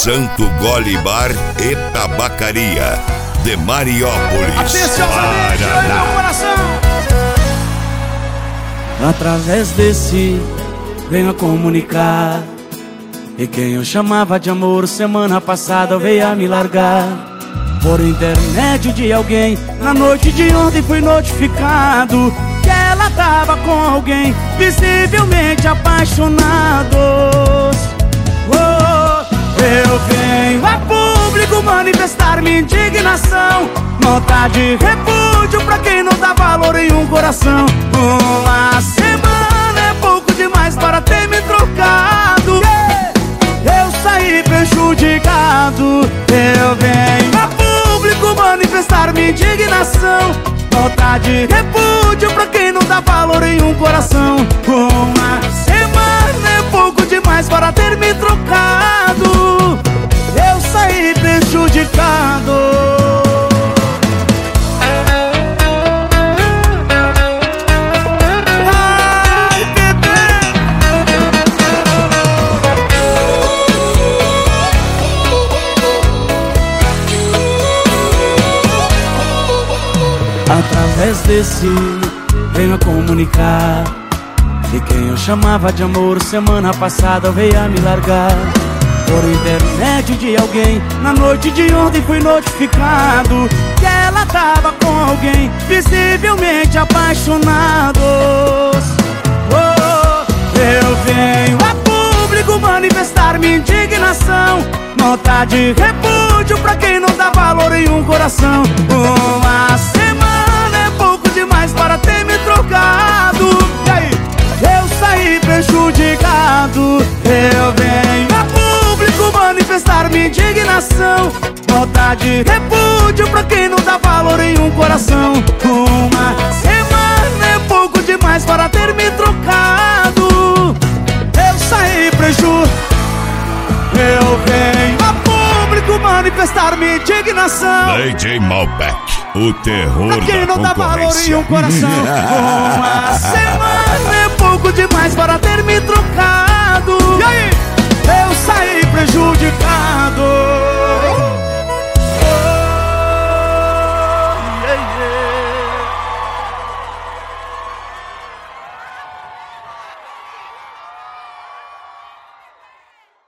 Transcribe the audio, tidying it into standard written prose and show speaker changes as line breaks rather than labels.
Santo Gole Bar e Tabacaria de Mariópolis,
Atenciosamente, aí meu coração.
Através desse venho a comunicar, e quem eu chamava de amor semana passada veio a me largar. Por intermédio de alguém, na noite de ontem fui notificado que ela tava com alguém, visivelmente apaixonados. Eu venho a público manifestar minha indignação, nota de repúdio pra quem não dá valor em um coração. Uma semana é pouco demais para ter me trocado. Eu saí prejudicado. Eu venho a público manifestar minha indignação, nota de repúdio pra quem não dá valor em um coração. Uma semana é pouco demais para ter me trocado. Eu saí prejudicado. Através desse venho a comunicar, e quem eu chamava de amor semana passada veio a me largar. Por intermédio de alguém, na noite de ontem fui notificado que ela tava com alguém, visivelmente apaixonados. Eu venho a público manifestar minha indignação, nota de repúdio pra quem não dá valor em um coração. Uma semana é pouco demais para ter me trocado. E aí? Eu saí prejudicado. Eu venho a público manifestar minha indignação, nota de repúdio pra quem não dá valor em um coração. Uma semana é pouco demais para ter me trocado. Eu saí prejudicado. Eu venho a público manifestar minha indignação,
DJ Malbec, o terror
pra quem
da
não dá valor em
concorrência.
um coração. Uma semana é pouco demais para ter me trocado. E aí? Eu saí prejudicado.